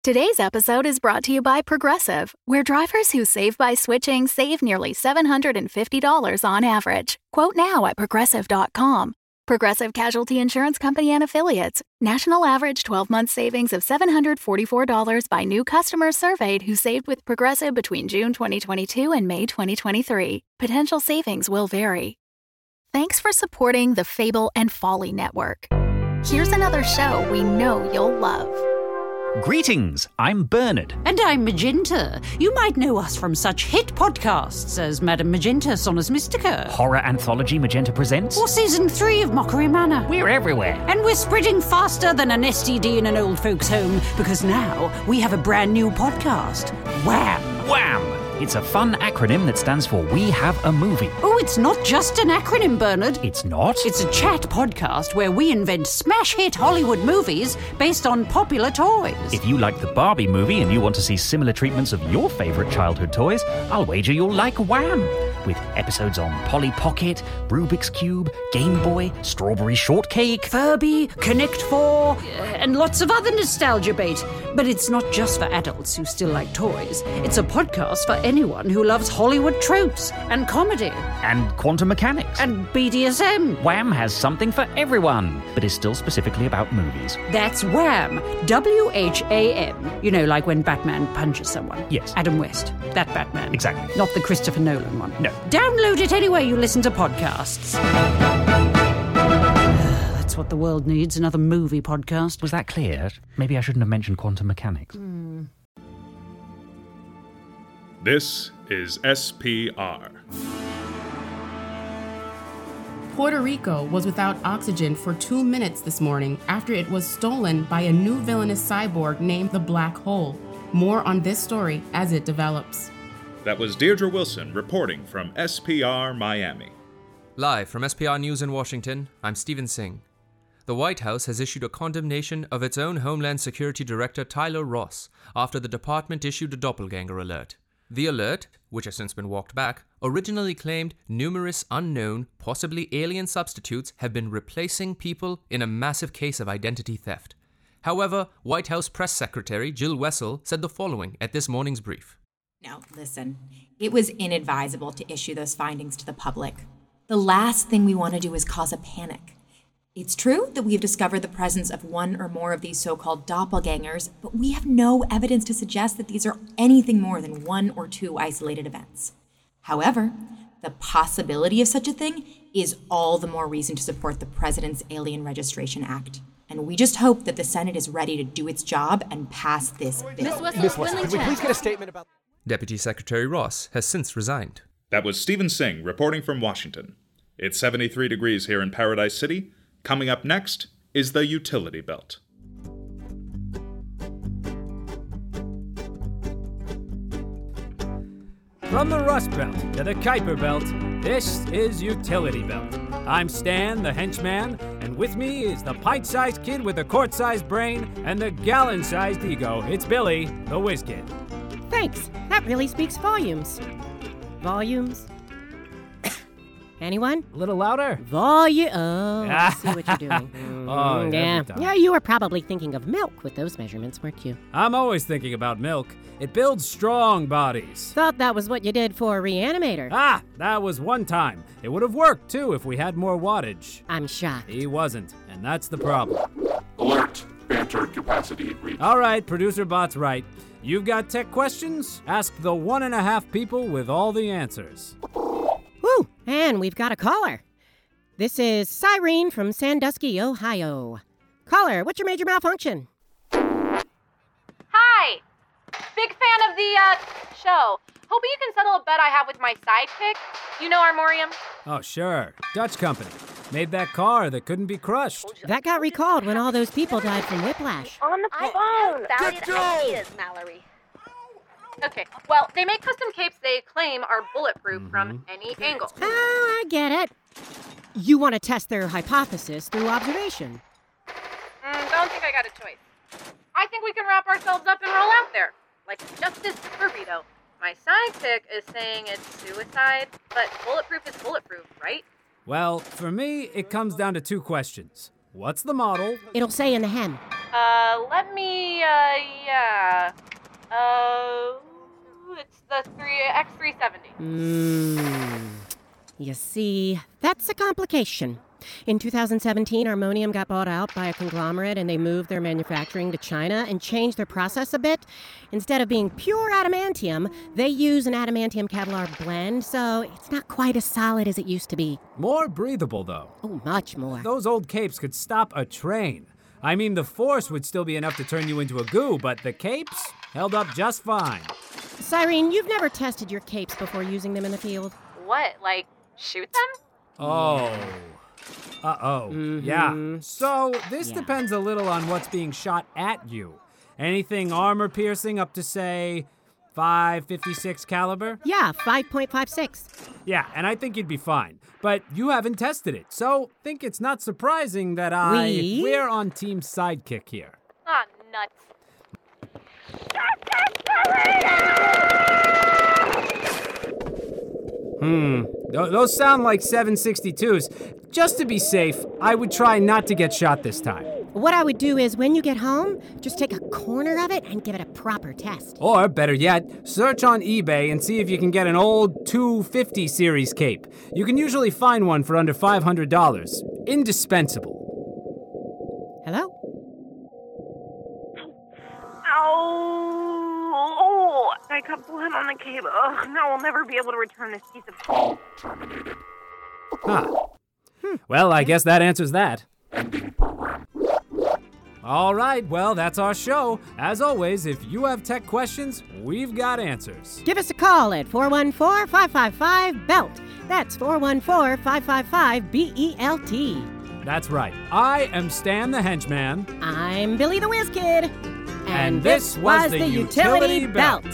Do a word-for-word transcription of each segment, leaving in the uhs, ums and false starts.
Today's episode is brought to you by Progressive, where drivers who save by switching save nearly seven hundred fifty dollars on average. Quote now at progressive dot com. Progressive Casualty Insurance Company and Affiliates. National average twelve-month savings of seven hundred forty-four dollars by new customers surveyed who saved with Progressive between June twenty twenty-two and May twenty twenty-three. Potential savings will vary. Thanks for supporting the Fable and Folly Network. Here's another show we know you'll love. Greetings, I'm Bernard. And I'm Magenta. You might know us from such hit podcasts as Madame Magenta Sonus Mystica. Horror anthology Magenta Presents. Or Season three of Mockery Manor. We're everywhere. And we're spreading faster than an S T D in an old folks' home, because now we have a brand new podcast. Wham! Wham! It's a fun acronym that stands for We Have a Movie. Oh, it's not just an acronym, Bernard. It's not? It's a chat podcast where we invent smash hit Hollywood movies based on popular toys. If you like the Barbie movie and you want to see similar treatments of your favourite childhood toys, I'll wager you'll like Wham! With episodes on Polly Pocket, Rubik's Cube, Game Boy, Strawberry Shortcake, Furby, Connect Four, and lots of other nostalgia bait. But it's not just for adults who still like toys. It's a podcast for anyone who loves Hollywood tropes and comedy. And quantum mechanics. And B D S M. Wham has something for everyone, but is still specifically about movies. That's Wham! W H A M. You know, like when Batman punches someone. Yes. Adam West. That Batman. Exactly. Not the Christopher Nolan one. No. Download it anywhere you listen to podcasts. That's what the world needs, another movie podcast. Was that clear? Maybe I shouldn't have mentioned quantum mechanics. Mm. This is S P R. Puerto Rico was without oxygen for two minutes this morning after it was stolen by a new villainous cyborg named the Black Hole. More on this story as it develops. That was Deirdre Wilson reporting from S P R Miami. Live from S P R News in Washington, I'm Stephen Singh. The White House has issued a condemnation of its own Homeland Security Director Tyler Ross after the department issued a doppelganger alert. The alert, which has since been walked back, originally claimed numerous unknown, possibly alien substitutes have been replacing people in a massive case of identity theft. However, White House Press Secretary Jill Wessel said the following at this morning's brief. Now, listen, it was inadvisable to issue those findings to the public. The last thing we want to do is cause a panic. It's true that we have discovered the presence of one or more of these so-called doppelgangers, but we have no evidence to suggest that these are anything more than one or two isolated events. However, the possibility of such a thing is all the more reason to support the President's Alien Registration Act. And we just hope that the Senate is ready to do its job and pass this bill. Miss Wessel, Miss Wessel, could we please get a statement about... Deputy Secretary Ross has since resigned. That was Stephen Singh reporting from Washington. It's seventy-three degrees here in Paradise City. Coming up next is the Utility Belt. From the Rust Belt to the Kuiper Belt, this is Utility Belt. I'm Stan, the henchman, and with me is the pint-sized kid with the quart-sized brain and the gallon-sized ego. It's Billy, the whiz kid. Thanks. That really speaks volumes. Volumes? Anyone? A little louder? Volume. Oh, I see what you're doing. Oh, yeah. Yeah, you were probably thinking of milk with those measurements, weren't you? I'm always thinking about milk. It builds strong bodies. Thought that was what you did for Reanimator. Ah, that was one time. It would have worked, too, if we had more wattage. I'm shocked. He wasn't, and that's the problem. Alert. Banter capacity reached. All right, Producer Bot's right. You've got tech questions? Ask the one and a half people with all the answers. Woo! And we've got a caller. This is Cyrene from Sandusky, Ohio. Caller, what's your major malfunction? Hi! Big fan of the, uh, show. Hoping you can settle a bet I have with my sidekick. You know Armorium? Oh, sure. Dutch company. Made that car that couldn't be crushed. That got recalled when all those people died from whiplash. On the phone! Salad ideas, Mallory. Okay, well, they make custom capes they claim are bulletproof mm-hmm. from any angle. Oh, I get it. You want to test their hypothesis through observation. Mm, don't think I got a choice. I think we can wrap ourselves up and roll out there, like Justice Burrito. My sidekick is saying it's suicide, but bulletproof is bulletproof, right? Well, for me, it comes down to two questions. What's the model? It'll say in the hem. Uh, let me, uh, yeah. Uh, it's the three X three seventy. Hmm. You see, that's a complication. In two thousand seventeen, Armonium got bought out by a conglomerate and they moved their manufacturing to China and changed their process a bit. Instead of being pure adamantium, they use an adamantium Kevlar blend, so it's not quite as solid as it used to be. More breathable, though. Oh, much more. Those old capes could stop a train. I mean, the force would still be enough to turn you into a goo, but the capes held up just fine. Cyrene, you've never tested your capes before using them in the field? What, like, shoot them? Oh. Uh-oh. Mm-hmm. Yeah. So, this Yeah. depends a little on what's being shot at you. Anything armor-piercing up to, say, five fifty-six caliber? Yeah, five point five six. Yeah, and I think you'd be fine. But you haven't tested it, so think it's not surprising that I... We? We're on Team Sidekick here. Ah, nuts. Hmm, Th- those sound like seven sixty-twos. Just to be safe, I would try not to get shot this time. What I would do is, when you get home, just take a corner of it and give it a proper test. Or, better yet, search on eBay and see if you can get an old two fifty series cape. You can usually find one for under five hundred dollars. Indispensable. Hello? Ow! Oh, I got blood on the cable. Ugh, now I'll never be able to return this piece of... Call terminated. Huh. Well, I guess that answers that. Ending program. All right, well, that's our show. As always, if you have tech questions, we've got answers. Give us a call at four one four, five five five, B E L T. That's four one four, five five five, B E L T. That's right. I am Stan the Henchman. I'm Billy the Whiz Kid. And, And this was the Utility Belt.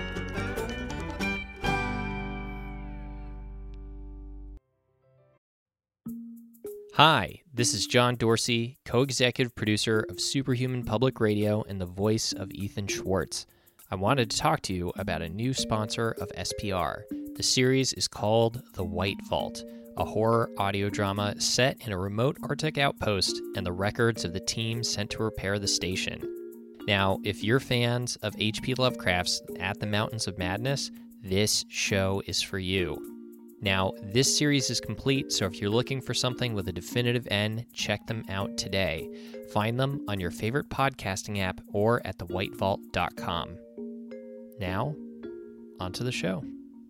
Hi, this is John Dorsey, co-executive producer of Superhuman Public Radio and the voice of Ethan Schwartz. I wanted to talk to you about a new sponsor of S P R. The series is called The White Vault, a horror audio drama set in a remote Arctic outpost and the records of the team sent to repair the station. Now, if you're fans of H P Lovecraft's At the Mountains of Madness, this show is for you. Now, this series is complete, so if you're looking for something with a definitive end, check them out today. Find them on your favorite podcasting app or at the white vault dot com. Now, onto the show.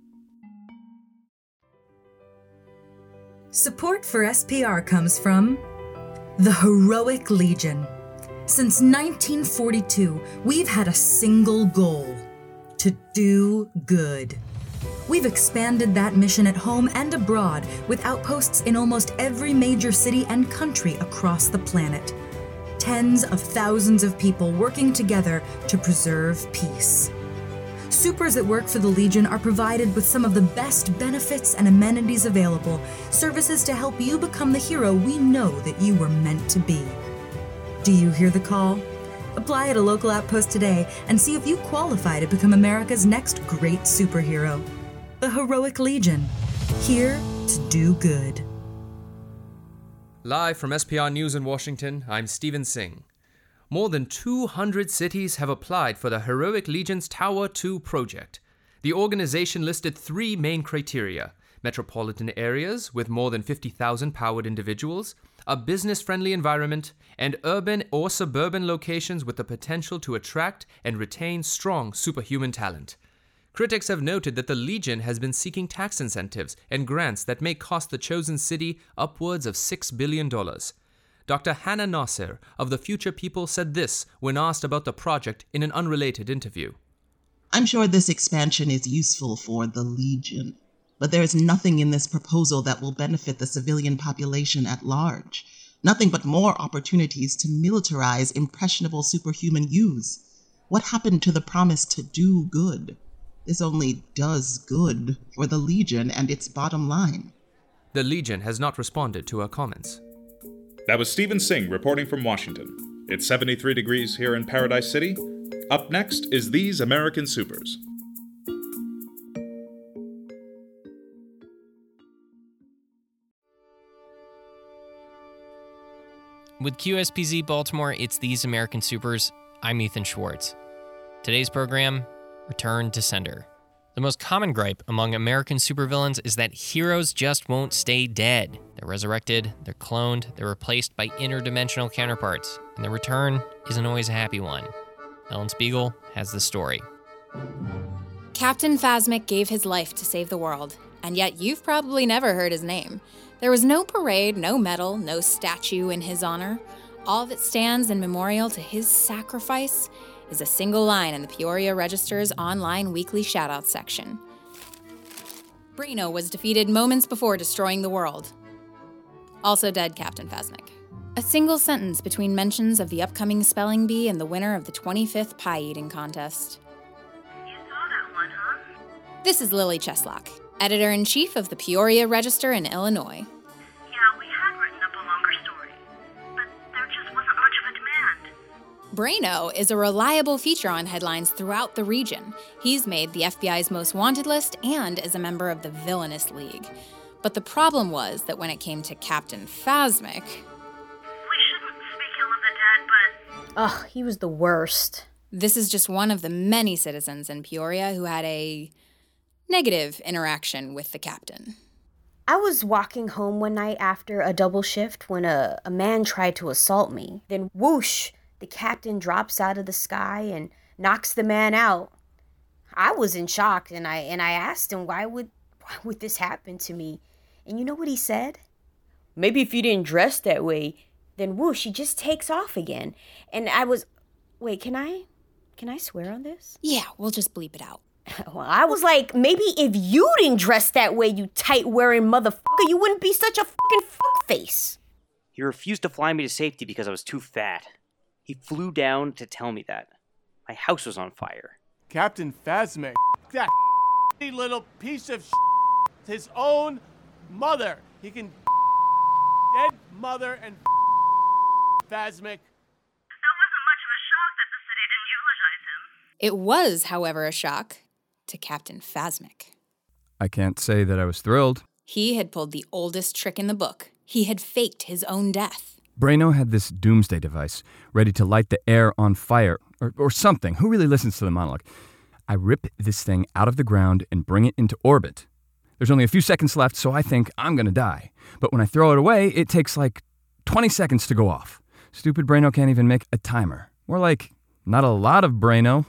Support for S P R comes from the Heroic Legion. Since nineteen forty-two, we've had a single goal: to do good. We've expanded that mission at home and abroad with outposts in almost every major city and country across the planet. Tens of thousands of people working together to preserve peace. Supers that work for the Legion are provided with some of the best benefits and amenities available, services to help you become the hero we know that you were meant to be. Do you hear the call? Apply at a local outpost today and see if you qualify to become America's next great superhero. The Heroic Legion, here to do good. Live from S P R News in Washington, I'm Steven Singh. More than two hundred cities have applied for the Heroic Legion's Tower two project. The organization listed three main criteria: metropolitan areas with more than fifty thousand powered individuals, a business-friendly environment, and urban or suburban locations with the potential to attract and retain strong superhuman talent. Critics have noted that the Legion has been seeking tax incentives and grants that may cost the chosen city upwards of six billion dollars. Doctor Hannah Nasser of The Future People said this when asked about the project in an unrelated interview. I'm sure this expansion is useful for the Legion, but there is nothing in this proposal that will benefit the civilian population at large. Nothing but more opportunities to militarize impressionable superhuman youths. What happened to the promise to do good? This only does good for the Legion and its bottom line. The Legion has not responded to our comments. That was Steven Singh reporting from Washington. It's seventy-three degrees here in Paradise City. Up next is These American Supers. With Q S P Z Baltimore, it's These American Supers. I'm Ethan Schwartz. Today's program, Return to Sender. The most common gripe among American supervillains is that heroes just won't stay dead. They're resurrected, they're cloned, they're replaced by interdimensional counterparts, and the return isn't always a happy one. Ellen Spiegel has the story. Captain Phasmic gave his life to save the world, and yet you've probably never heard his name. There was no parade, no medal, no statue in his honor. All that stands in memorial to his sacrifice is a single line in the Peoria Register's online weekly shoutout section. Braino was defeated moments before destroying the world. Also dead, Captain Phasmic. A single sentence between mentions of the upcoming spelling bee and the winner of the twenty-fifth pie eating contest. You saw that one, huh? This is Lily Cheslock, editor-in-chief of the Peoria Register in Illinois. Yeah, we had written up a longer story, but there just wasn't much of a demand. Braino is a reliable feature on headlines throughout the region. He's made the F B I's most wanted list and is a member of the Villainous League. But the problem was that when it came to Captain Phasmic... We shouldn't speak ill of the dead, but... Ugh, he was the worst. This is just one of the many citizens in Peoria who had a negative interaction with the captain. I was walking home one night after a double shift when a, a man tried to assault me. Then whoosh, the captain drops out of the sky and knocks the man out. I was in shock, and I and I asked him, why would why would this happen to me? And you know what he said? Maybe if you didn't dress that way, then whoosh, he just takes off again. And I was, wait, can I, can I swear on this? Yeah, we'll just bleep it out. Well, I was like, maybe if you didn't dress that way, you tight-wearing motherfucker, you wouldn't be such a fucking fuckface. He refused to fly me to safety because I was too fat. He flew down to tell me that. My house was on fire. Captain Phasmic, that little piece of his own mother. He can dead mother and Phasmic. That wasn't much of a shock that the city didn't eulogize him. It was, however, a shock to Captain Phasmic. I can't say that I was thrilled. He had pulled the oldest trick in the book. He had faked his own death. Braino had this doomsday device, ready to light the air on fire, or, or something. Who really listens to the monologue? I rip this thing out of the ground and bring it into orbit. There's only a few seconds left, so I think I'm gonna die. But when I throw it away, it takes like twenty seconds to go off. Stupid Braino can't even make a timer. More like, not a lot of Braino.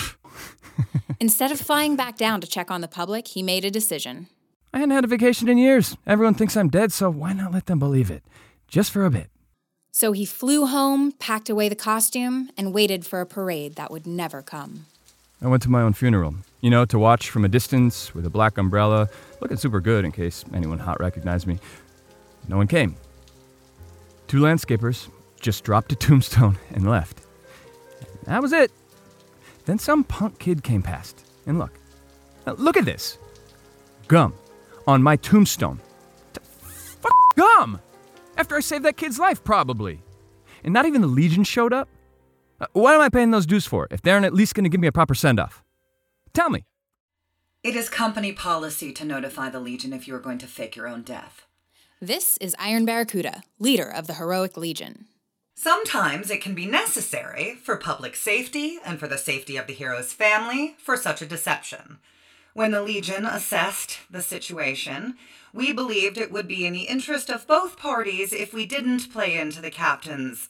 Instead of flying back down to check on the public, he made a decision. I hadn't had a vacation in years. Everyone thinks I'm dead, so why not let them believe it? Just for a bit. So he flew home, packed away the costume, and waited for a parade that would never come. I went to my own funeral. You know, to watch from a distance with a black umbrella, looking super good in case anyone hot recognized me. No one came. Two landscapers just dropped a tombstone and left. That was it. Then some punk kid came past. And look. Now, look at this. Gum. On my tombstone. Fuck gum! After I saved that kid's life, probably. And not even the Legion showed up? Uh, what am I paying those dues for, if they aren't at least going to give me a proper send-off? Tell me. It is company policy to notify the Legion if you are going to fake your own death. This is Iron Barracuda, leader of the Heroic Legion. Sometimes it can be necessary for public safety and for the safety of the hero's family for such a deception. When the Legion assessed the situation, we believed it would be in the interest of both parties if we didn't play into the captain's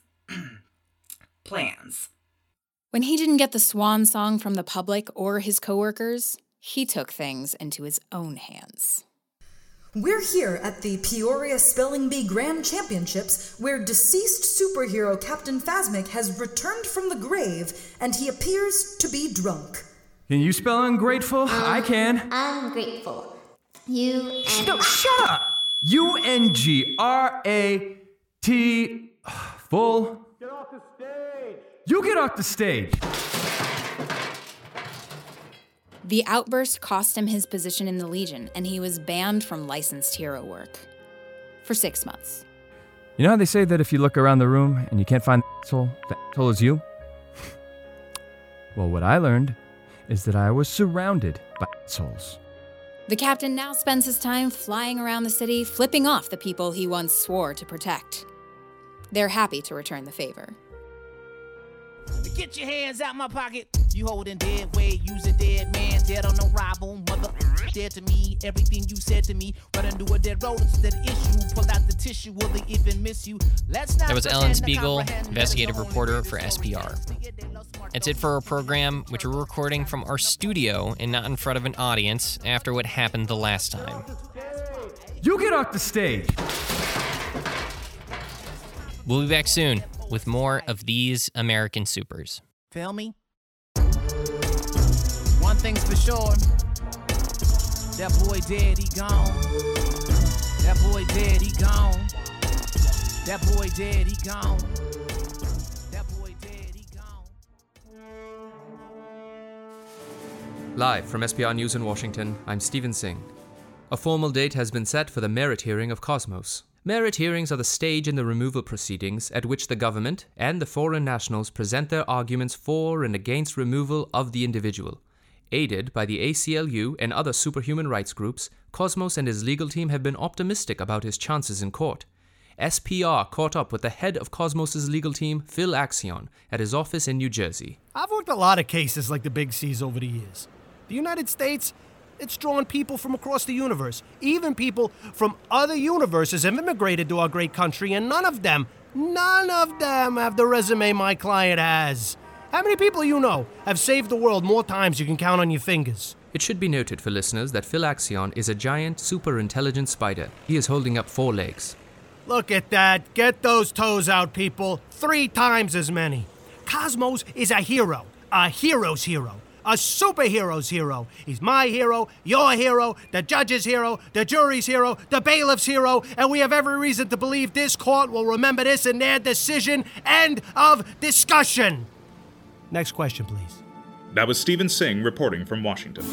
plans. When he didn't get the swan song from the public or his coworkers, he took things into his own hands. We're here at the Peoria Spelling Bee Grand Championships, where deceased superhero Captain Phasmic has returned from the grave, and he appears to be drunk. Can you spell ungrateful? Um, I can. Ungrateful. U N. No, shut up! U N G R A T. Full. Get off the stage! You get off the stage! The outburst cost him his position in the Legion, and he was banned from licensed hero work. For six months. You know how they say that if you look around the room and you can't find the asshole, the asshole is you? Well, what I learned is that I was surrounded by assholes. The captain now spends his time flying around the city, flipping off the people he once swore to protect. They're happy to return the favor. Get your hands out my pocket. You holding dead weight, use a dead man, dead on arrival, mother dead to me. Everything you said to me, right into a dead road instead of issue. Pull out the tissue, will they even miss you? Let's not. That was Ellen Spiegel, investigative reporter for S P R. That's it for our program, which we're recording from our studio and not in front of an audience after what happened the last time. You get off the stage! We'll be back soon with more of these American supers. Feel me? One thing's for sure. That boy dead, he gone. That boy dead, he gone. That boy dead, he gone. That boy dead, he gone. Live from S P R News in Washington, I'm Stephen Singh. A formal date has been set for the merit hearing of Cosmos. Merit hearings are the stage in the removal proceedings at which the government and the foreign nationals present their arguments for and against removal of the individual. Aided by the A C L U and other superhuman rights groups, Cosmos and his legal team have been optimistic about his chances in court. S P R caught up with the head of Cosmos' legal team, Phil Axion, at his office in New Jersey. I've worked a lot of cases like the Big C's over the years. The United States, it's drawn people from across the universe. Even people from other universes have immigrated to our great country, and none of them, none of them have the resume my client has. How many people you know have saved the world more times you can count on your fingers? It should be noted for listeners that Phil Axion is a giant, super-intelligent spider. He is holding up four legs. Look at that. Get those toes out, people. Three times as many. Cosmos is a hero. A hero's hero. A superhero's hero. He's my hero, your hero, the judge's hero, the jury's hero, the bailiff's hero, and we have every reason to believe this court will remember this in their decision. End of discussion. Next question, please. That was Stephen Singh reporting from Washington.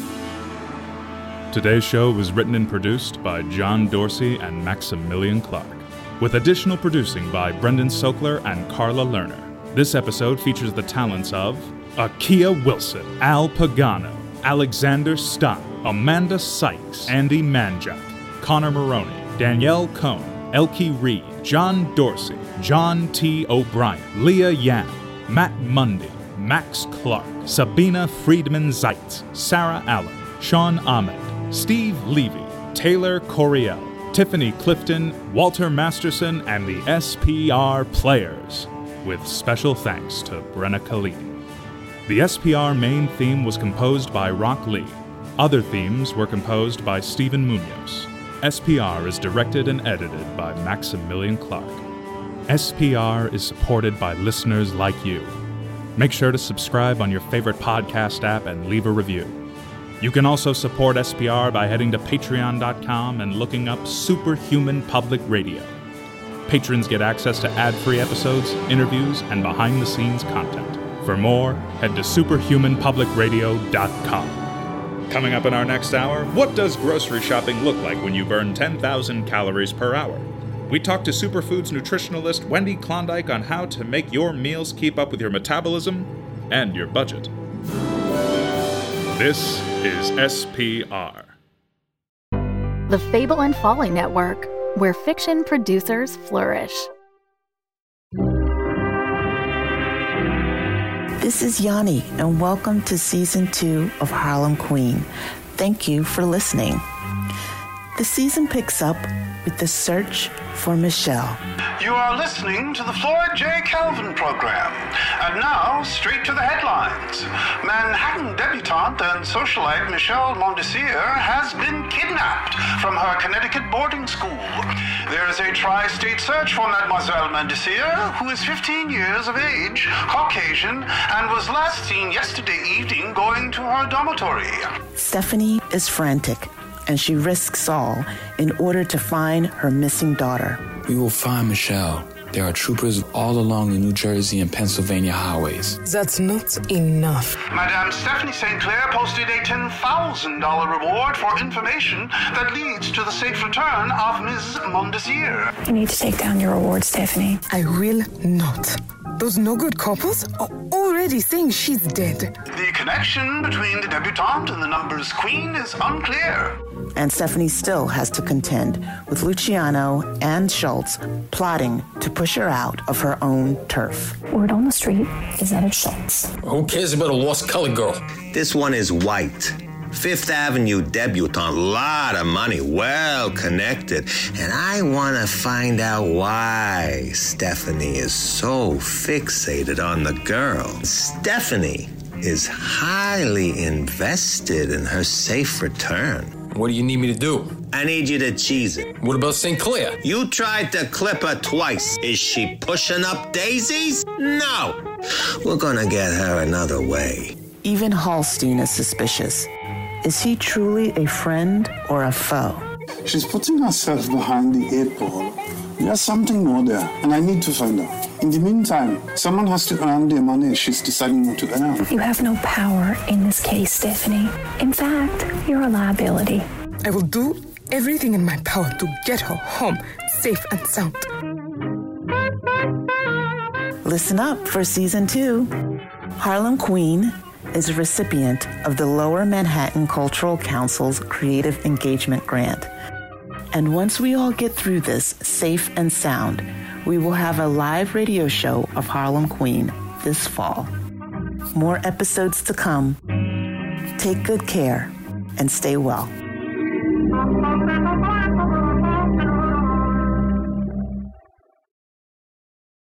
Today's show was written and produced by John Dorsey and Maximilian Clark, with additional producing by Brendan Sokler and Carla Lerner. This episode features the talents of Akia Wilson, Al Pagano, Alexander Stein, Amanda Sykes, Andy Manjak, Connor Maroney, Danielle Cohn, Elke Reed, John Dorsey, John T. O'Brien, Leah Yan, Matt Mundy, Max Clark, Sabina Friedman Zeitz, Sarah Allen, Sean Ahmed, Steve Levy, Taylor Coriel, Tiffany Clifton, Walter Masterson, and the S P R players, with special thanks to Brenna Khalidi. The S P R main theme was composed by Rock Lee. Other themes were composed by Stephen Munoz. S P R is directed and edited by Maximilian Clark. S P R is supported by listeners like you. Make sure to subscribe on your favorite podcast app and leave a review. You can also support S P R by heading to patreon dot com and looking up Superhuman Public Radio. Patrons get access to ad-free episodes, interviews, and behind-the-scenes content. For more, head to superhuman public radio dot com. Coming up in our next hour, what does grocery shopping look like when you burn ten thousand calories per hour? We talk to Superfoods nutritionalist Wendy Klondike on how to make your meals keep up with your metabolism and your budget. This is S P R. The Fable and Folly Network, where fiction producers flourish. This is Yanni, and welcome to Season two of Harlem Queen. Thank you for listening. The season picks up with the search for Michelle. You are listening to the Floyd J. Calvin program. And now, straight to the headlines. Manhattan debutante and socialite Michelle Mondesir has been kidnapped from her Connecticut boarding school. There is a tri-state search for Mademoiselle Mondesir, who is fifteen years of age, Caucasian, and was last seen yesterday evening going to her dormitory. Stephanie is frantic, and she risks all in order to find her missing daughter. We will find Michelle. There are troopers all along the New Jersey and Pennsylvania highways. That's not enough. Madame Stephanie Saint Clair posted a ten thousand dollars reward for information that leads to the safe return of Miz Mondesir. You need to take down your reward, Stephanie. I will not. Those no-good couples are already already saying she's dead. The connection between the debutante and the numbers queen is unclear. And Stephanie still has to contend with Luciano and Schultz plotting to push her out of her own turf. Word on the street is that it's Schultz. Who cares about a lost colored girl? This one is white. Fifth Avenue debutante, lot of money, well connected. And I want to find out why Stephanie is so fixated on the girl. Stephanie is highly invested in her safe return. What do you need me to do? I need you to cheese it. What about Saint Clair? You tried to clip her twice. Is she pushing up daisies? No. We're gonna get her another way. Even Hallstein is suspicious. Is he truly a friend or a foe? She's putting herself behind the eight ball. There's something more there, and I need to find out. In the meantime, someone has to earn the money she's deciding not to earn. You have no power in this case, Stephanie. In fact, you're a liability. I will do everything in my power to get her home, safe and sound. Listen up for season two. Harlem Queen is a recipient of the Lower Manhattan Cultural Council's Creative Engagement Grant. And once we all get through this safe and sound, we will have a live radio show of Harlem Queen this fall. More episodes to come. Take good care and stay well.